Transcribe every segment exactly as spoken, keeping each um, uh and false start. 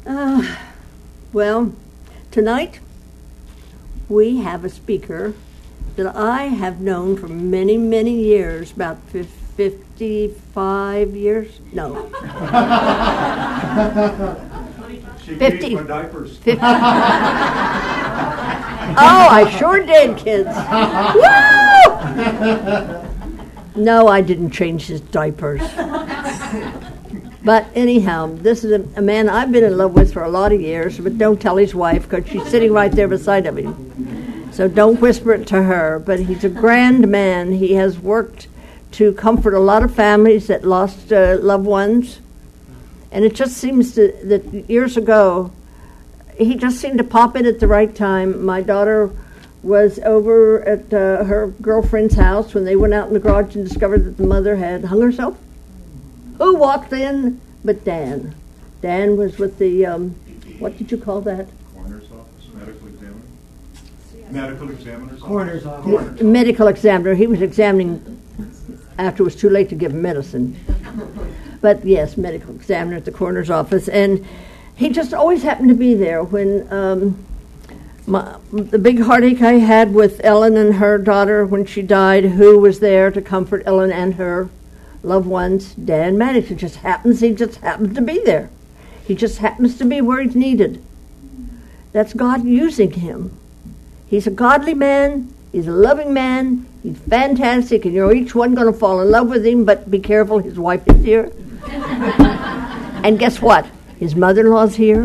Uh, well, tonight we have a speaker that I have known for many, many years, about fifty-five years. No. She fifty. changed my diapers. fifty. Oh, I sure did, kids. Woo! No, I didn't change his diapers. But anyhow, this is a, a man I've been in love with for a lot of years, but don't tell his wife because she's sitting right there beside of him. So don't whisper it to her. But he's a grand man. He has worked to comfort a lot of families that lost uh, loved ones. And it just seems to, that years ago, he just seemed to pop in at the right time. My daughter was over at uh, her girlfriend's house when they went out in the garage and discovered that the mother had hung herself. Who walked in but Dan? Dan was with the, um, what did you call that? Coroner's office, medical examiner. Medical examiner's Coroner's office. office. Coroner's Medical examiner. He was examining after it was too late to give him medicine. But yes, medical examiner at the coroner's office. And he just always happened to be there when um, my, the big heartache I had with Ellen and her daughter when she died. Who was there to comfort Ellen and her loved ones? Dan Maddox. It just happens, he just happens to be there. He just happens to be where he's needed. That's God using him. He's a godly man. He's a loving man. He's fantastic. And you're each one going to fall in love with him, but be careful, his wife is here. And guess what? His mother-in-law's here.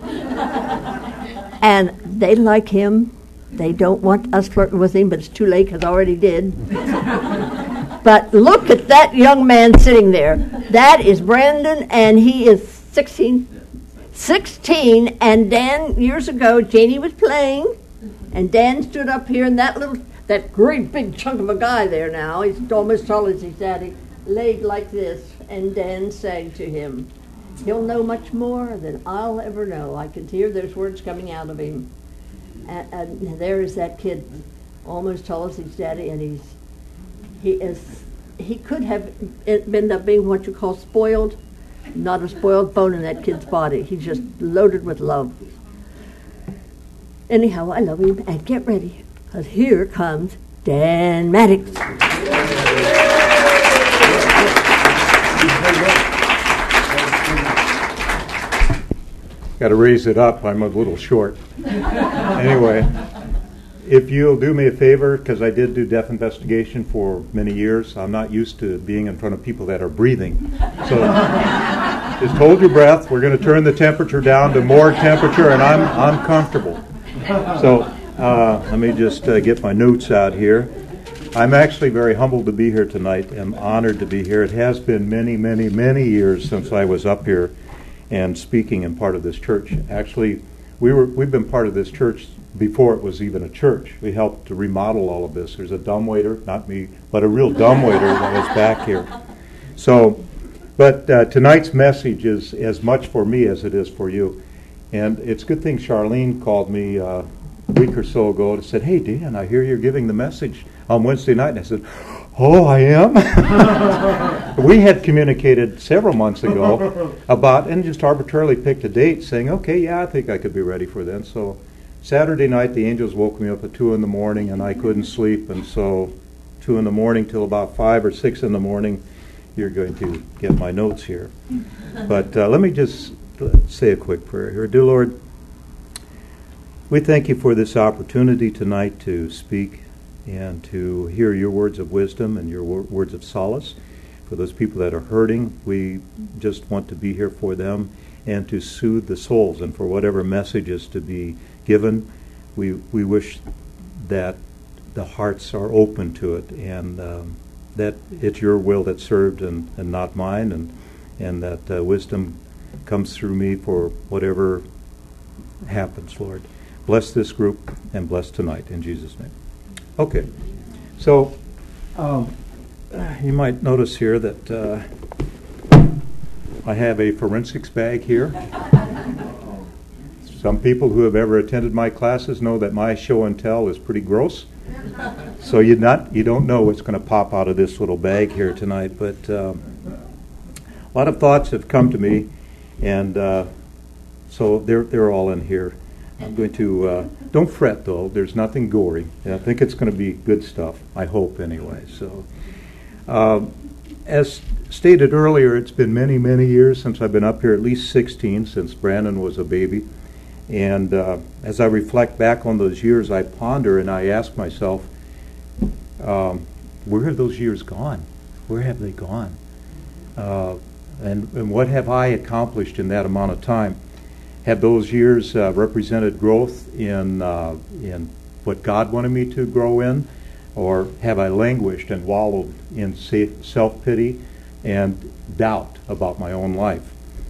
And they like him. They don't want us flirting with him, but it's too late because I already did. But look at that young man sitting there. That is Brandon, and he is sixteen. sixteen, and Dan, years ago, Janie was playing, and Dan stood up here, and that little, that great big chunk of a guy there now, he's almost tall as his daddy, laid like this, and Dan sang to him. He'll know much more than I'll ever know. I could hear those words coming out of him. And, and there is that kid, almost tall as his daddy, and he's He is. He could have ended up being what you call spoiled. Not a spoiled bone in that kid's body. He's just loaded with love. Anyhow, I love him. And get ready, because here comes Dan Maddox. Got to raise it up. I'm a little short. Anyway. If you'll do me a favor, because I did do death investigation for many years, I'm not used to being in front of people that are breathing. So just hold your breath. We're going to turn the temperature down to more temperature, and I'm I'm comfortable. So uh, let me just uh, get my notes out here. I'm actually very humbled to be here tonight. I'm honored to be here. It has been many, many, many years since I was up here and speaking in part of this church. Actually, we were we've been part of this church before it was even a church. We helped to remodel all of this. There's a dumbwaiter, not me, but a real dumbwaiter that was back here. So, but uh, tonight's message is as much for me as it is for you. And it's a good thing Charlene called me uh, a week or so ago and said, "Hey, Dan, I hear you're giving the message on Wednesday night." And I said, "Oh, I am?" We had communicated several months ago about, and just arbitrarily picked a date saying, okay, yeah, I think I could be ready for then. So Saturday night, the angels woke me up at two in the morning, and I couldn't sleep, and so two in the morning till about five or six in the morning, you're going to get my notes here. But uh, let me just say a quick prayer here. Dear Lord, we thank you for this opportunity tonight to speak and to hear your words of wisdom and your wor- words of solace. For those people that are hurting, we just want to be here for them and to soothe the souls, and for whatever messages to be given, we we wish that the hearts are open to it, and um, that it's your will that's served and, and not mine, and and that uh, wisdom comes through me for whatever happens, Lord. Bless this group and bless tonight in Jesus' name. Okay, so um, you might notice here that uh, I have a forensics bag here. Some people who have ever attended my classes know that my show and tell is pretty gross. So you not you don't know what's going to pop out of this little bag here tonight. But um, a lot of thoughts have come to me, and uh, So they're they're all in here. I'm going to, uh, don't fret though, there's nothing gory. I think it's going to be good stuff, I hope anyway. So, um, as stated earlier, it's been many, many years since I've been up here, at least sixteen, since Brandon was a baby. And uh, as I reflect back on those years, I ponder and I ask myself, um, where have those years gone? Where have they gone? Uh, and, and what have I accomplished in that amount of time? Have those years uh, represented growth in uh, in what God wanted me to grow in, or have I languished and wallowed in self-pity and doubt about my own life?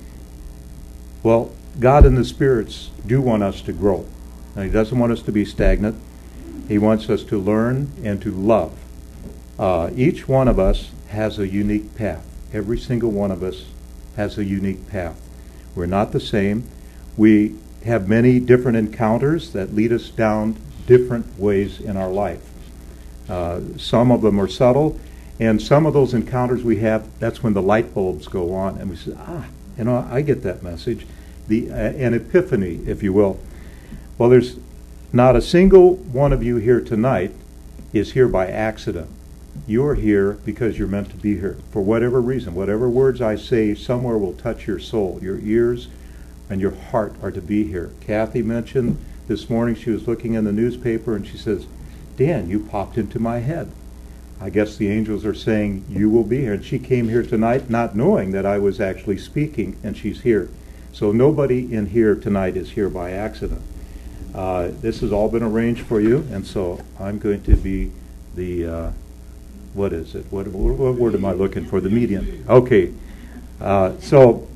Well, God and the spirits do want us to grow. And He doesn't want us to be stagnant. He wants us to learn and to love. Uh, each one of us has a unique path. Every single one of us has a unique path. We're not the same. We have many different encounters that lead us down different ways in our life. Uh, some of them are subtle, and some of those encounters we have, that's when the light bulbs go on, and we say, ah, you know, I get that message. The uh, an epiphany, if you will. Well, there's not a single one of you here tonight is here by accident. You're here because you're meant to be here, for whatever reason. Whatever words I say somewhere will touch your soul. Your ears and your heart are to be here. Kathy mentioned this morning she was looking in the newspaper and she says, Dan, you popped into my head. I guess the angels are saying you will be here. And she came here tonight not knowing that I was actually speaking, and she's here. So nobody in here tonight is here by accident. Uh, this has all been arranged for you, and so I'm going to be the, uh, what is it? What, what word am I looking for? The median. Okay. Uh, so,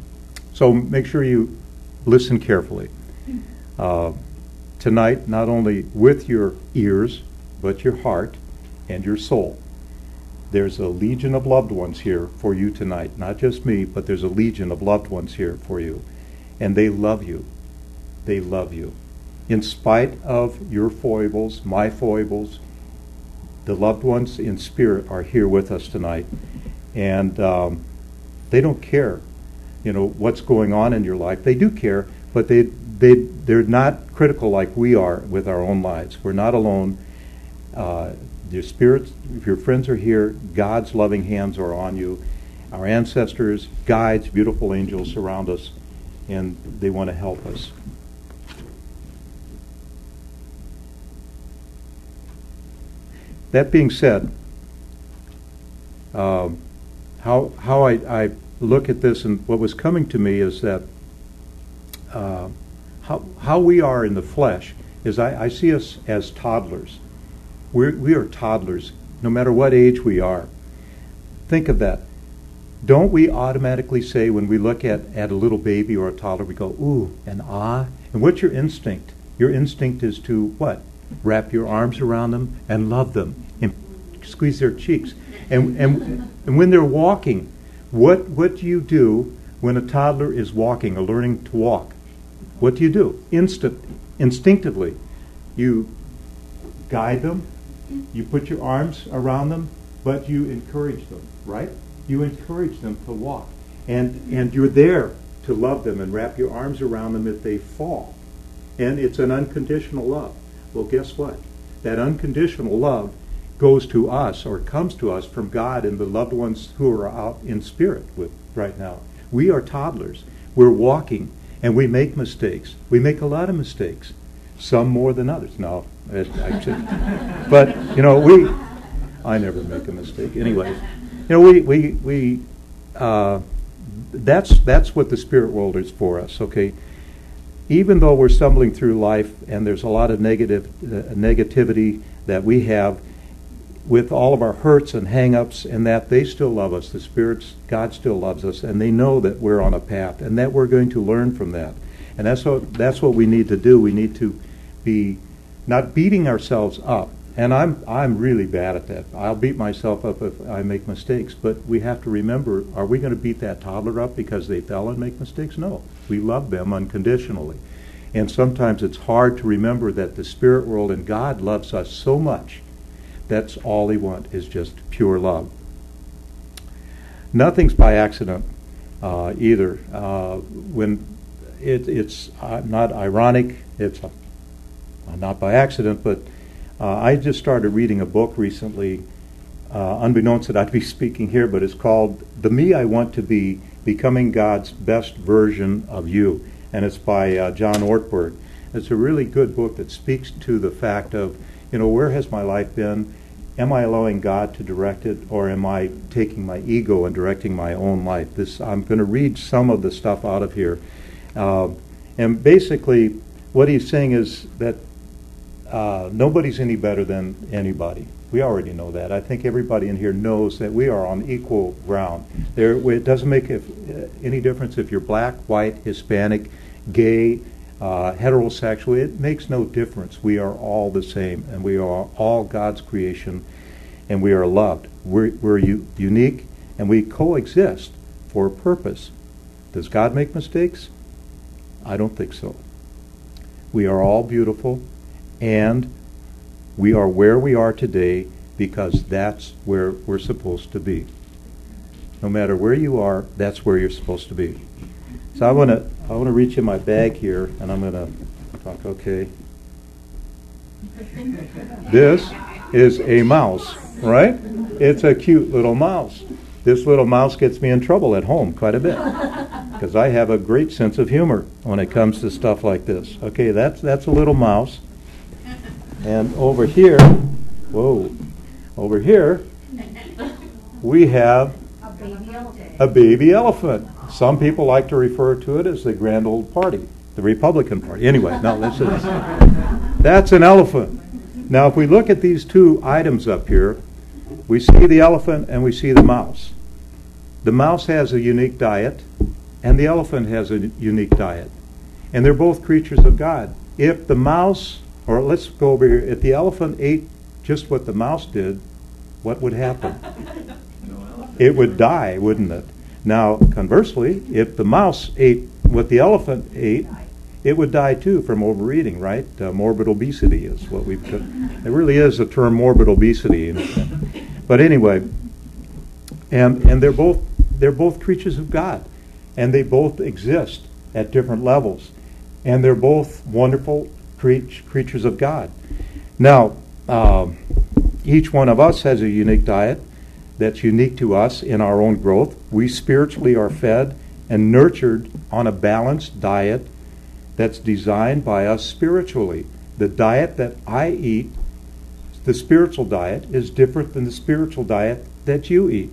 so make sure you listen carefully. Uh, tonight, not only with your ears, but your heart and your soul. There's a legion of loved ones here for you tonight. Not just me, but there's a legion of loved ones here for you. And they love you. They love you. In spite of your foibles, my foibles, the loved ones in spirit are here with us tonight. And um, they don't care, you know, what's going on in your life. They do care, but they, they, they're not critical like we are with our own lives. We're not alone. Uh, your spirits, if your friends are here, God's loving hands are on you. Our ancestors, guides, beautiful angels surround us, and they want to help us. That being said, um, how how I, I look at this, and what was coming to me is that uh, how how we are in the flesh is I, I see us as toddlers. We're, we are toddlers, no matter what age we are. Think of that. Don't we automatically say when we look at, at a little baby or a toddler, we go, ooh, and ah? And what's your instinct? Your instinct is to what? Wrap your arms around them and love them and squeeze their cheeks. And, and, and when they're walking, what, what do you do when a toddler is walking or learning to walk? What do you do? Instant, instinctively, you guide them. You put your arms around them, but you encourage them, right? You encourage them to walk. And and you're there to love them and wrap your arms around them if they fall. And it's an unconditional love. Well, guess what? That unconditional love goes to us, or comes to us from God and the loved ones who are out in spirit with right now. We are toddlers. We're walking, and we make mistakes. We make a lot of mistakes. Some more than others. No, actually, but you know, we. I never make a mistake. Anyways, you know, we we we. Uh, that's that's what the spirit world is for us. Okay, even though we're stumbling through life and there's a lot of negative uh, negativity that we have, with all of our hurts and hang-ups and that, they still love us. The spirits, God still loves us, and they know that we're on a path and that we're going to learn from that. And that's what that's what we need to do. We need to be not beating ourselves up. And I'm I'm really bad at that. I'll beat myself up if I make mistakes. But we have to remember, are we going to beat that toddler up because they fell and make mistakes? No. We love them unconditionally. And sometimes it's hard to remember that the spirit world and God loves us so much. That's all they want, is just pure love. Nothing's by accident uh, either. Uh, when it, it's uh, not ironic. It's uh, not by accident, but uh, I just started reading a book recently, uh, unbeknownst that I'd be speaking here, but it's called The Me I Want to Be, Becoming God's Best Version of You. And it's by uh, John Ortberg. It's a really good book that speaks to the fact of, you know, where has my life been? Am I allowing God to direct it, or am I taking my ego and directing my own life? This I'm going to read some of the stuff out of here. Uh, and basically, what he's saying is that uh, nobody's any better than anybody. We already know that. I think everybody in here knows that we are on equal ground. There, it doesn't make if, uh, any difference if you're black, white, Hispanic, gay, uh, heterosexual. It makes no difference. We are all the same, and we are all God's creation, and we are loved. We're, we're u- unique, and we coexist for a purpose. Does God make mistakes? I don't think so. We are all beautiful, and we are where we are today because that's where we're supposed to be. No matter where you are, that's where you're supposed to be. So I want to I want to reach in my bag here, and I'm going to talk. Okay. This is a mouse, right? It's a cute little mouse. This little mouse gets me in trouble at home quite a bit because I have a great sense of humor when it comes to stuff like this. Okay, that's that's a little mouse. And over here, whoa, over here, we have a baby elephant. A baby elephant. Some people like to refer to it as the grand old party, the Republican Party. Anyway, no, this is, that's an elephant. Now, if we look at these two items up here, we see the elephant and we see the mouse. The mouse has a unique diet, and the elephant has a unique diet. And they're both creatures of God. If the mouse, or let's go over here, if the elephant ate just what the mouse did, what would happen? It would die, wouldn't it? Now, conversely, if the mouse ate what the elephant ate, it would die too from overeating, right? Uh, morbid obesity is what we've got. It really is a term, morbid obesity. But anyway, and and they're both they're both creatures of God, and they both exist at different levels, and they're both wonderful cre- creatures of God. Now, um, each one of us has a unique diet that's unique to us in our own growth. We spiritually are fed and nurtured on a balanced diet that's designed by us spiritually. The diet that I eat, the spiritual diet, is different than the spiritual diet that you eat.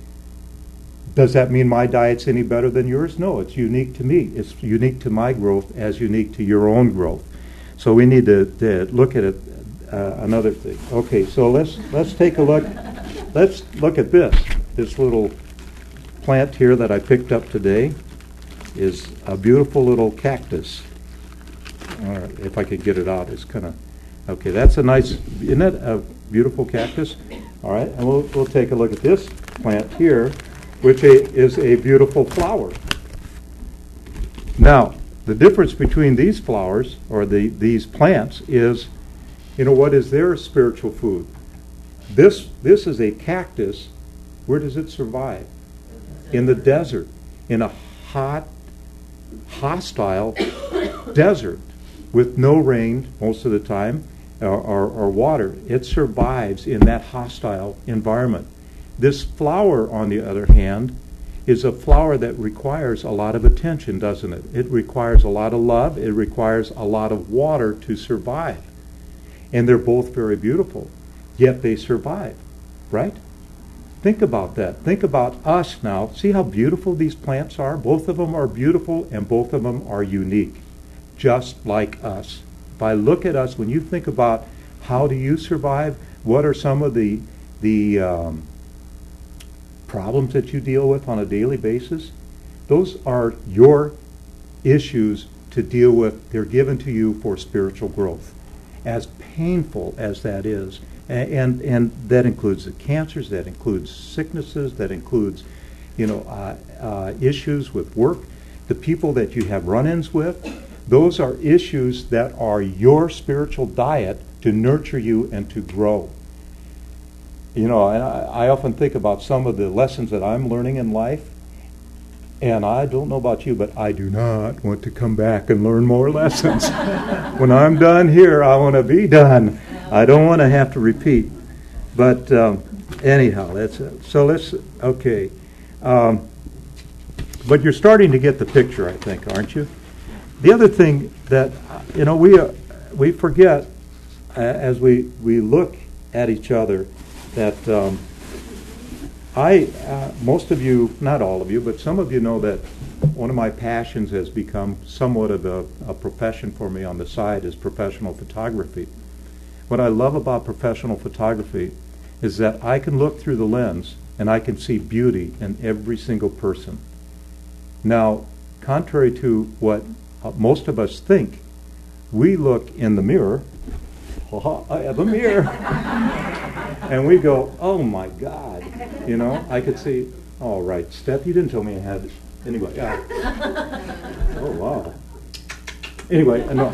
Does that mean my diet's any better than yours? No, it's unique to me. It's unique to my growth as unique to your own growth. So we need to, to look at it, uh, another thing. Okay, so let's let's take a look. Let's look at this. This little plant here that I picked up today is a beautiful little cactus. All right, if I could get it out, it's kind of okay. That's a nice, isn't it a beautiful cactus? All right, and we'll we'll take a look at this plant here, which a, is a beautiful flower. Now, the difference between these flowers or the these plants is, you know, what is their spiritual food? This this is a cactus. Where does it survive? In the desert, in a hot, hostile desert with no rain most of the time or, or, or water. It survives in that hostile environment. This flower, on the other hand, is a flower that requires a lot of attention, doesn't it? It requires a lot of love. It requires a lot of water to survive. And they're both very beautiful, yet they survive, right? Think about that. Think about us now. See how beautiful these plants are? Both of them are beautiful and both of them are unique, just like us. If I look at us, when you think about how do you survive, what are some of the the um, problems that you deal with on a daily basis, those are your issues to deal with. They're given to you for spiritual growth. As painful as that is, and, and and that includes the cancers, that includes sicknesses, that includes, you know, uh, uh, issues with work, the people that you have run-ins with. Those are issues that are your spiritual diet to nurture you and to grow. You know, and I, I often think about some of the lessons that I'm learning in life, And I don't know about you, but I do not want to come back and learn more lessons. When I'm done here, I want to be done. I don't want to have to repeat. But um, anyhow, that's it. So let's, okay. Um, but you're starting to get the picture, I think, aren't you? The other thing that, you know, we uh, we forget uh, as we, we look at each other that um, I, uh, most of you, not all of you, but some of you know that one of my passions has become somewhat of a, a profession for me on the side is professional photography. What I love about professional photography is that I can look through the lens and I can see beauty in every single person. Now, contrary to what uh, most of us think, we look in the mirror, oh, I have a mirror, and we go, oh my God, you know, I could see, all right, Steph, you didn't tell me I had, anyway, yeah. Oh wow. Anyway, enough.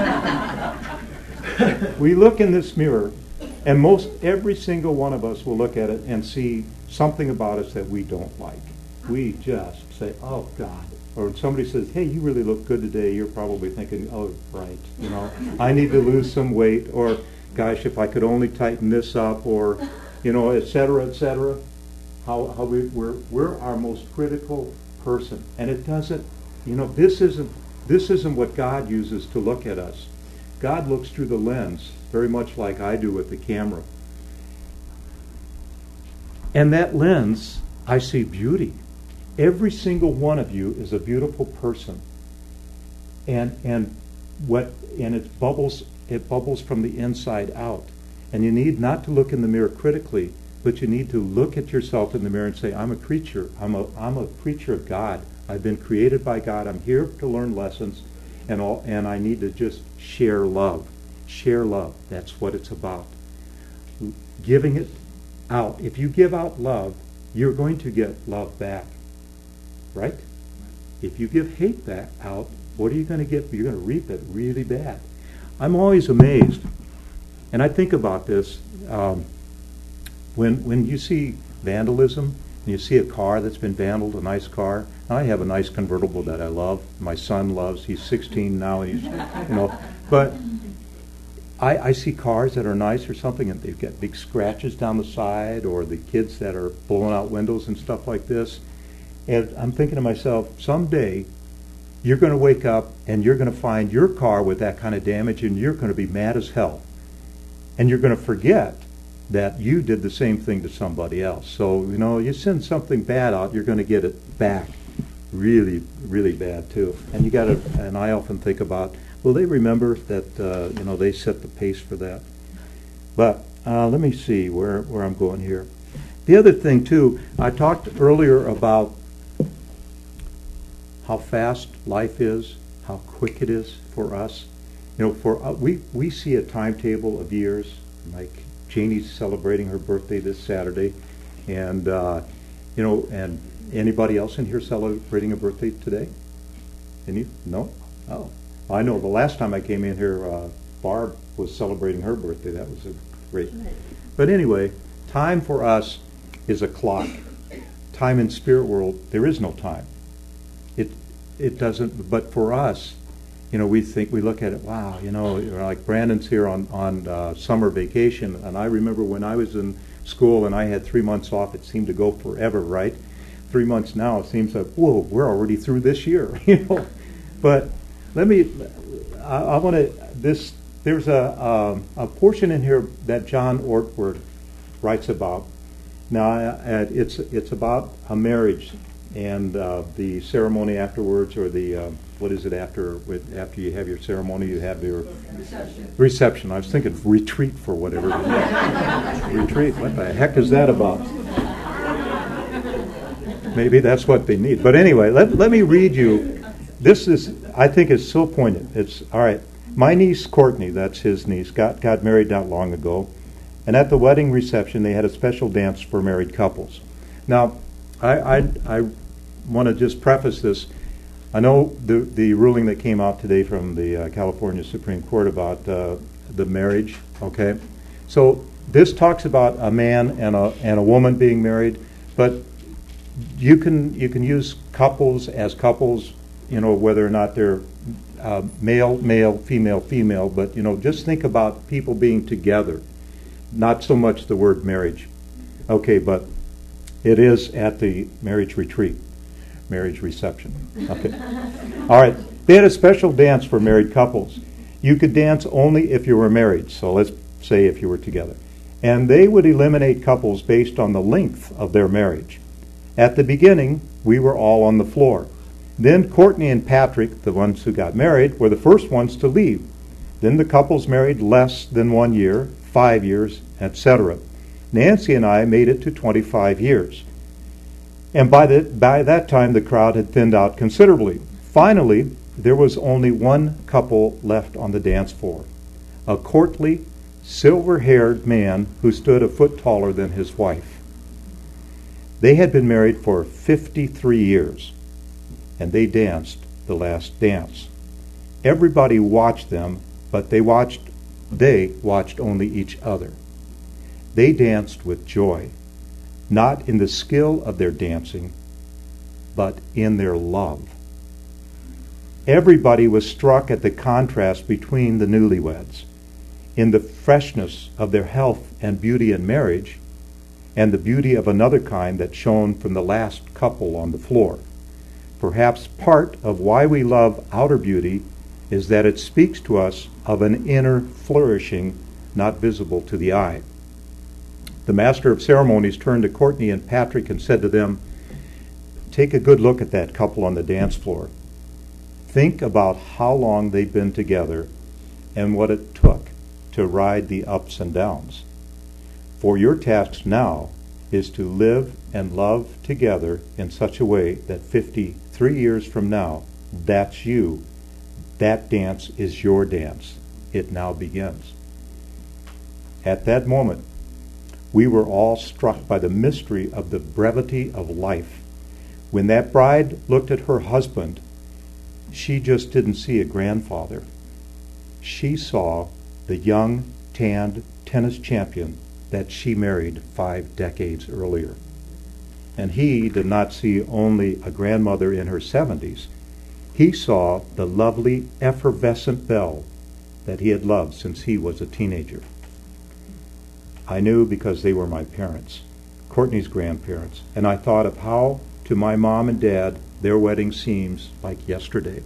We look in this mirror, and most every single one of us will look at it and see something about us that we don't like. We just say, oh God. Or when somebody says, hey, you really look good today, you're probably thinking, oh, right, you know, I need to lose some weight, or gosh, if I could only tighten this up, or, you know, et cetera, et cetera. How, how we, we're, we're our most critical person. And it doesn't, you know, this isn't, this isn't what God uses to look at us. God looks through the lens, very much like I do with the camera. And that lens, I see beauty. Every single one of you is a beautiful person. And and what and it bubbles it bubbles from the inside out. And you need not to look in the mirror critically, but you need to look at yourself in the mirror and say, I'm a creature. I'm a I'm a creature of God. I've been created by God. I'm here to learn lessons, and all and I need to just share love. Share love. That's what it's about. Giving it out. If you give out love, you're going to get love back. Right? If you give hate back out, what are you going to get? You're going to reap it really bad. I'm always amazed, and I think about this, um, when when you see vandalism, and you see a car that's been vandalized, a nice car. I have a nice convertible that I love. My son loves. He's sixteen now, and he's, you know, but I, I see cars that are nice or something, and they've got big scratches down the side, or the kids that are blowing out windows and stuff like this. And I'm thinking to myself, someday you're going to wake up and you're going to find your car with that kind of damage, and you're going to be mad as hell. And you're going to forget that you did the same thing to somebody else. So, you know, you send something bad out, you're going to get it back really, really bad too. And you got to, and I often think about, will they remember that, uh, you know, they set the pace for that? But uh, let me see where, where I'm going here. The other thing too, I talked earlier about how fast life is, how quick it is for us. You know, for uh, we we see a timetable of years. Like Janie's celebrating her birthday this Saturday, and uh, you know, and anybody else in here celebrating a birthday today? Any? No? Oh, I know. The last time I came in here, uh, Barb was celebrating her birthday. That was a great. But anyway, time for us is a clock. Time in spirit world, there is no time. It it doesn't. But for us, you know, we think, we look at it, wow, you know, like Brandon's here on, on uh, summer vacation, and I remember when I was in school and I had three months off, it seemed to go forever, right? Three months now, it seems like, whoa, we're already through this year, you know? But let me, I, I want to, this, there's a, um, a portion in here that John Ortward writes about. Now, uh, it's, it's about a marriage and uh, the ceremony afterwards, or the, uh, what is it after with after you have your ceremony, you have your reception. Reception. I was thinking retreat for whatever. Retreat. What the heck is that about? Maybe that's what they need. But anyway, let let me read you. This is, I think, is so poignant. It's all right. My niece Courtney, that's his niece, got got married not long ago, and at the wedding reception they had a special dance for married couples. Now, I I, I want to just preface this. I know the the ruling that came out today from the uh, California Supreme Court about uh, the marriage. Okay, so this talks about a man and a and a woman being married, but you can you can use couples as couples, you know, whether or not they're uh, male, male, female, female, but, you know, just think about people being together, not so much the word marriage. Okay, but it is at the marriage retreat, marriage reception. Okay. All right. They had a special dance for married couples. You could dance only if you were married, so let's say if you were together. And they would eliminate couples based on the length of their marriage. At the beginning, we were all on the floor. Then Courtney and Patrick, the ones who got married, were the first ones to leave. Then the couples married less than one year, five years, et cetera. Nancy and I made it to twenty-five years. And by, the, by that time, the crowd had thinned out considerably. Finally, there was only one couple left on the dance floor, a courtly, silver-haired man who stood a foot taller than his wife. They had been married for fifty-three years, and they danced the last dance. Everybody watched them, but they watched, they watched only each other. They danced with joy, not in the skill of their dancing, but in their love. Everybody was struck at the contrast between the newlyweds, in the freshness of their health and beauty in marriage, and the beauty of another kind that shone from the last couple on the floor. Perhaps part of why we love outer beauty is that it speaks to us of an inner flourishing not visible to the eye. The master of ceremonies turned to Courtney and Patrick and said to them, "Take a good look at that couple on the dance floor. Think about how long they've been together and what it took to ride the ups and downs. For your task now is to live and love together in such a way that fifty-three years from now, that's you. That dance is your dance. It now begins." At that moment, we were all struck by the mystery of the brevity of life. When that bride looked at her husband, she just didn't see a grandfather. She saw the young, tanned tennis champion that she married five decades earlier. And he did not see only a grandmother in her seventies. He saw the lovely, effervescent Belle that he had loved since he was a teenager. I knew because they were my parents, Courtney's grandparents, and I thought of how, to my mom and dad, their wedding seems like yesterday.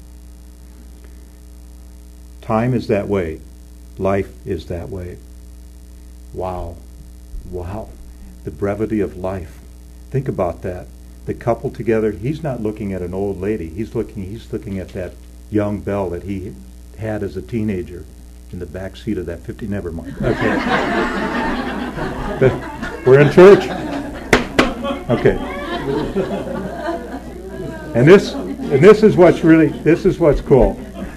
Time is that way. Life is that way. Wow. Wow. The brevity of life. Think about that. The couple together, he's not looking at an old lady. He's looking he's looking at that young Belle that he had as a teenager in the back seat of that fifty. Never mind. Okay. But we're in church. Okay. And this and this is what's really this is what's cool.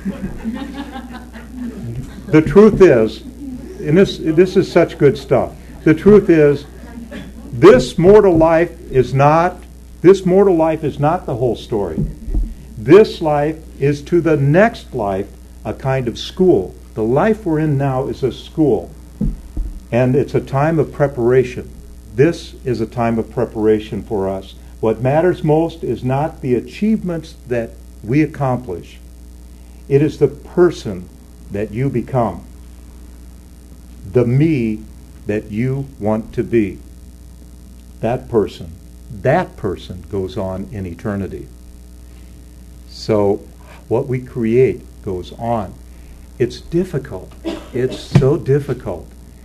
The truth is, and this this is such good stuff. The truth is, this mortal life is not this mortal life is not the whole story. This life is to the next life a kind of school. The life we're in now is a school, and it's a time of preparation. This is a time of preparation for us. What matters most is not the achievements that we accomplish. It is the person that you become, the me that you want to be. That person, that person goes on in eternity. So what we create goes on. It's difficult. It's so difficult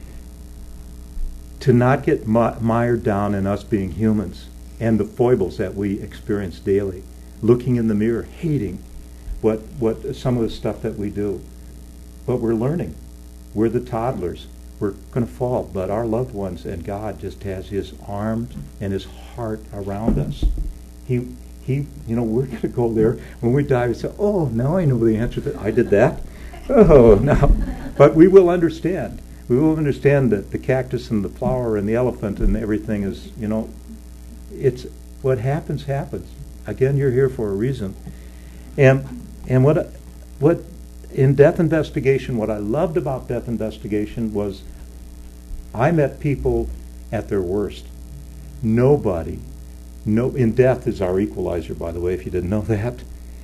to not get mired down in us being humans and the foibles that we experience daily. Looking in the mirror, hating what what some of the stuff that we do. But we're learning. We're the toddlers. We're going to fall, but our loved ones and God just has His arms and His heart around us. He, he, you know, we're going to go there when we die. We say, "Oh, now I know the answer to that. I did that." Oh, no. But we will understand. We will understand that the cactus and the flower and the elephant and everything is, you know, it's what happens happens. Again, you're here for a reason. And and what what in Death Investigation, what I loved about Death Investigation was I met people at their worst. Nobody no, in death is our equalizer, by the way, if you didn't know that,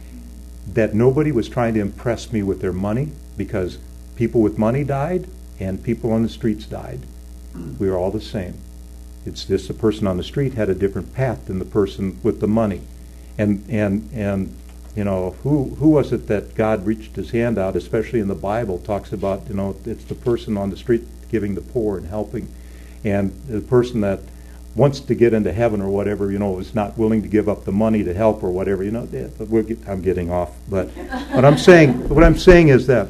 that nobody was trying to impress me with their money, because people with money died and people on the streets died. We were all the same. It's just the person on the street had a different path than the person with the money. And, and, and you know, who, who was it that God reached his hand out, especially in the Bible, talks about, you know, it's the person on the street giving the poor and helping. And the person that wants to get into heaven or whatever, you know, is not willing to give up the money to help or whatever, you know. We're get, I'm getting off, but what I'm saying, what I'm saying is that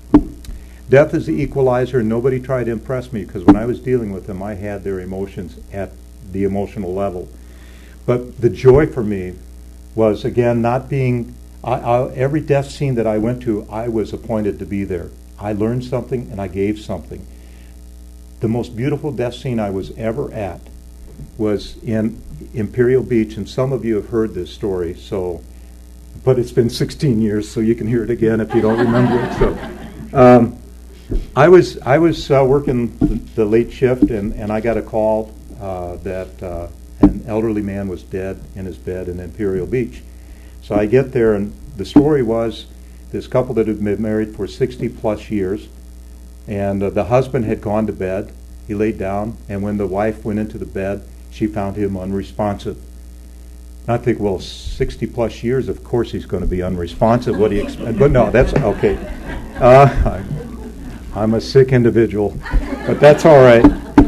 death is the equalizer, and nobody tried to impress me, because when I was dealing with them, I had their emotions at the emotional level. But the joy for me was, again, not being, I, I, every death scene that I went to, I was appointed to be there. I learned something and I gave something. The most beautiful death scene I was ever at was in Imperial Beach, and some of you have heard this story, so, but it's been sixteen years, so you can hear it again if you don't remember it. So, um, I was I was uh, working the, the late shift, and, and I got a call uh, that uh, an elderly man was dead in his bed in Imperial Beach. So I get there, and the story was this couple that had been married for sixty plus years, and uh, the husband had gone to bed. He laid down, and when the wife went into the bed, she found him unresponsive. And I think, well, sixty plus years, of course he's going to be unresponsive. What do you expect? But no, that's okay. Uh, I, I'm a sick individual, but that's all right.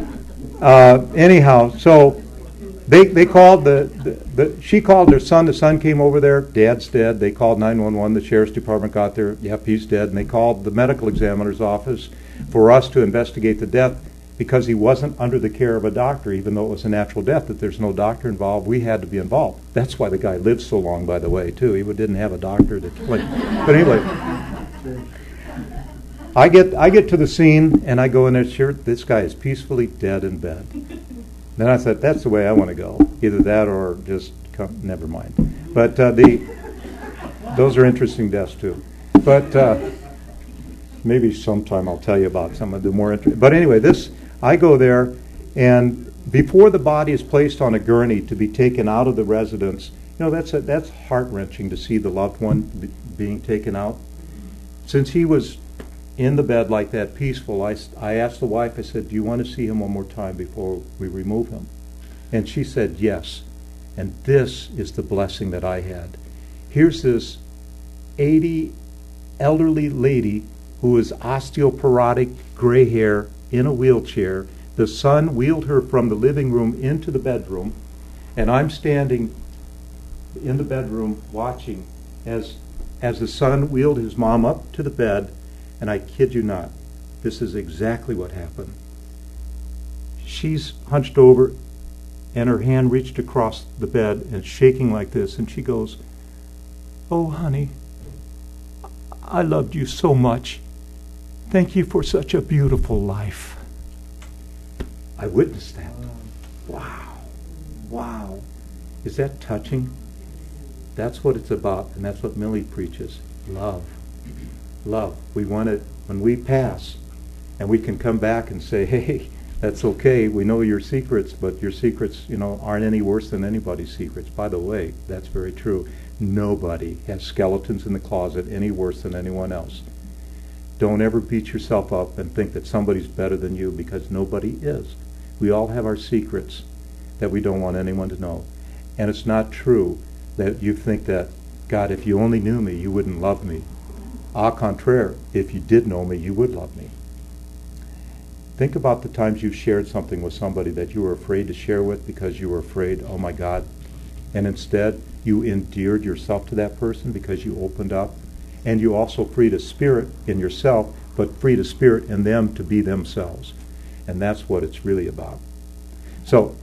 Uh, anyhow, so they they called the, the, the she called their son. The son came over there. Dad's dead. They called nine one one. The sheriff's department got there. Yep, he's dead. And they called the medical examiner's office for us to investigate the death, because he wasn't under the care of a doctor, even though it was a natural death. That there's no doctor involved, we had to be involved. That's why the guy lived so long, by the way, too. He didn't have a doctor to kill him. But anyway, I get I get to the scene, and I go in there, sure, this guy is peacefully dead in bed. Then I said, that's the way I want to go. Either that or just come, never mind. But uh, the those are interesting deaths, too. But uh, maybe sometime I'll tell you about some of the more interesting. But anyway, this, I go there, and before the body is placed on a gurney to be taken out of the residence, you know, that's a, that's heart-wrenching to see the loved one be, being taken out. Since he was in the bed like that, peaceful, I, I asked the wife, I said, do you want to see him one more time before we remove him? And she said, yes. And this is the blessing that I had. Here's this eighty elderly lady who is osteoporotic, gray hair, in a wheelchair. The son wheeled her from the living room into the bedroom, and I'm standing in the bedroom watching as as the son wheeled his mom up to the bed, and I kid you not, this is exactly what happened. She's hunched over, and her hand reached across the bed and shaking like this, and she goes, "Oh, honey, I loved you so much. Thank you for such a beautiful life." I witnessed that. Wow. Wow. Is that touching? That's what it's about, and that's what Millie preaches. Love. Love. We want it when we pass, and we can come back and say, hey, that's okay. We know your secrets, but your secrets, you know, aren't any worse than anybody's secrets. By the way, that's very true. Nobody has skeletons in the closet any worse than anyone else. Don't ever beat yourself up and think that somebody's better than you, because nobody is. We all have our secrets that we don't want anyone to know. And it's not true that you think that, God, if you only knew me, you wouldn't love me. Au contraire, if you did know me, you would love me. Think about the times you shared something with somebody that you were afraid to share with because you were afraid, oh my God, and instead you endeared yourself to that person because you opened up, and you also freed a spirit in yourself, but freed a spirit in them to be themselves. And that's what it's really about. So,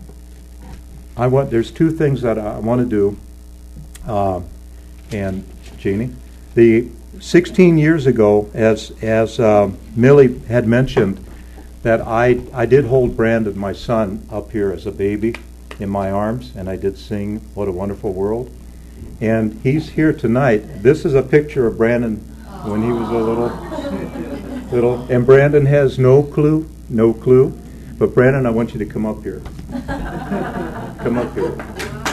I want. There's two things that I want to do. Uh, and Jeannie, the sixteen years ago, as as uh, Millie had mentioned, that I I did hold Brandon, my son, up here as a baby in my arms, and I did sing "What a Wonderful World." And he's here tonight. This is a picture of Brandon when he was a little little. And Brandon has no clue, no clue. But Brandon, I want you to come up here. Come up here.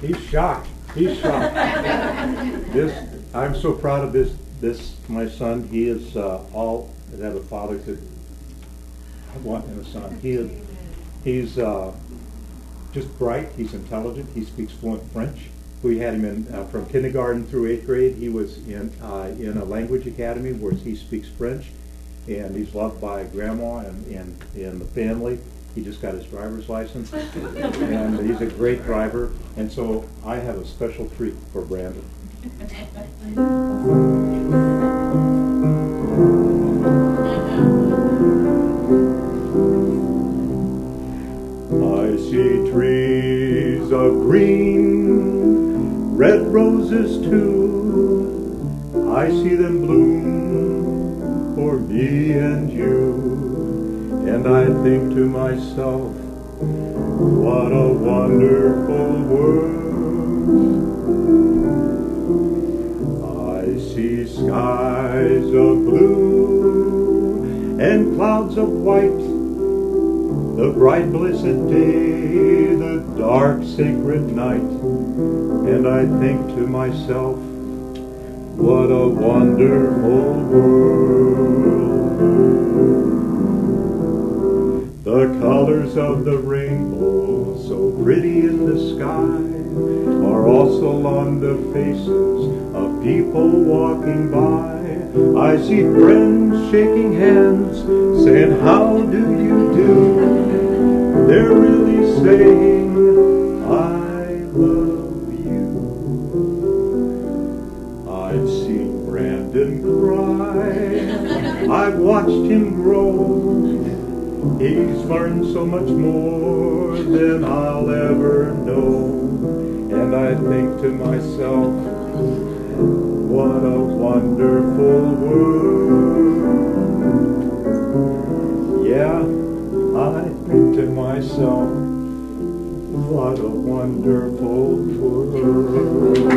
He's shocked. He's shocked. This, I'm so proud of this. This, my son. He is uh, all that a father could want in a son. He is, he's uh, just bright. He's intelligent. He speaks fluent French. We had him in uh, from kindergarten through eighth grade. He was in uh, in a language academy where he speaks French, and he's loved by grandma and and, and the family. He just got his driver's license, and he's a great driver. And so I have a special treat for Brandon. I see trees of green, red roses too. I see them bloom for me and you. And I think to myself, what a wonderful world. I see skies of blue and clouds of white, the bright blessed day, the dark sacred night. And I think to myself, what a wonderful world. The colors of the rainbow, so pretty in the sky, are also on the faces of people walking by. I see friends shaking hands, saying, how do you do? They're really saying, I love you. I've seen Brandon cry, I've watched him grow. He's learned so much more than I'll ever know. And I think to myself, what a wonderful world. Yeah, I think to myself, what a wonderful world.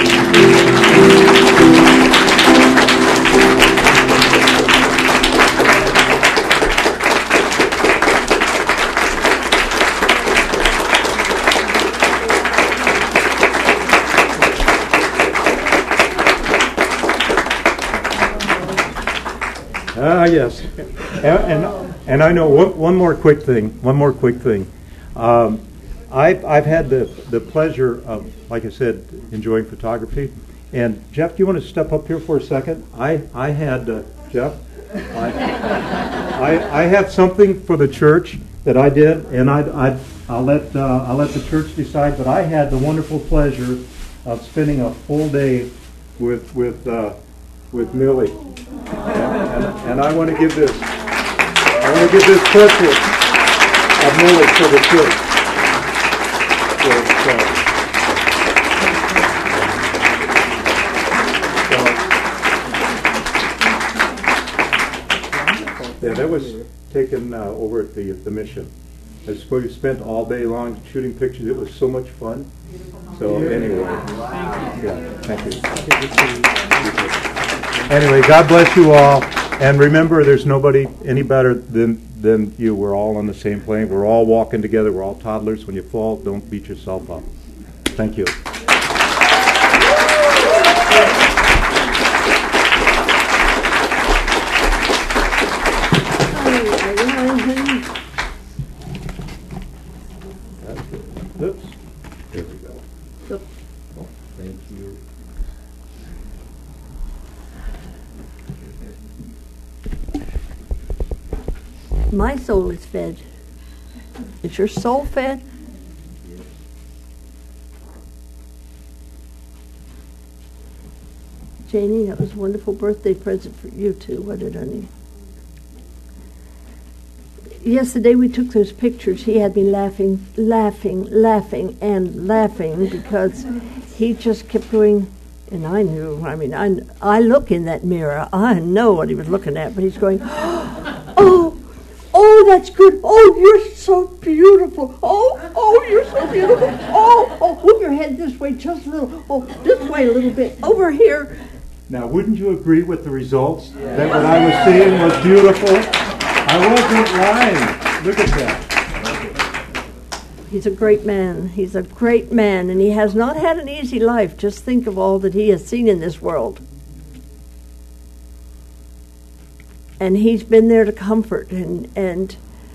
Ah, yes. And, and and I know one, one more quick thing. One more quick thing. Um, I've I've had the the pleasure of, like I said, enjoying photography. And Jeff, do you want to step up here for a second? I I had uh, Jeff. I, I I have something for the church that I did, and I I I'll let uh, I'll let the church decide. But I had the wonderful pleasure of spending a full day with with uh, with Millie. And, and I want to give this, I want to give this portrait of Millie to the church. So, so, yeah, that was taken uh, over at the the mission. I suppose we spent all day long shooting pictures. It was so much fun. So anyway, yeah, thank you. Anyway, God bless you all. And remember, there's nobody any better than, than you. We're all on the same plane. We're all walking together. We're all toddlers. When you fall, don't beat yourself up. Thank you. Oops. There we go. Oh, thank you. My soul is fed. Is your soul fed? Janie, that was a wonderful birthday present for you too, wasn't it, honey? Yes, the day we took those pictures, he had me laughing, laughing, laughing, and laughing because he just kept going, and I knew, I mean, I, I look in that mirror, I know what he was looking at, but he's going, oh, oh, that's good. Oh, you're so beautiful. Oh, oh, you're so beautiful. Oh, oh, move your head this way just a little. Oh, this way a little bit. Over here. Now, wouldn't you agree with the results? Yeah. That what I was seeing was beautiful? I wasn't lying. Look at that. he's a great man. He's a great man, and he has not had an easy life. Just think of all that he has seen in this world. And he's been there to comfort, and, and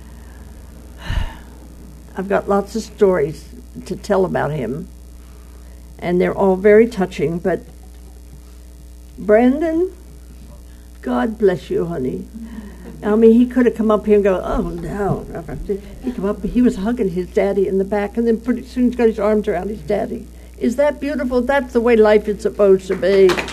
I've got lots of stories to tell about him, and they're all very touching. But Brandon, God bless you, honey. I mean, he could have come up here and go, oh, no. He come up, he was hugging his daddy in the back, and then pretty soon he's got his arms around his daddy. Is that beautiful? That's the way life is supposed to be.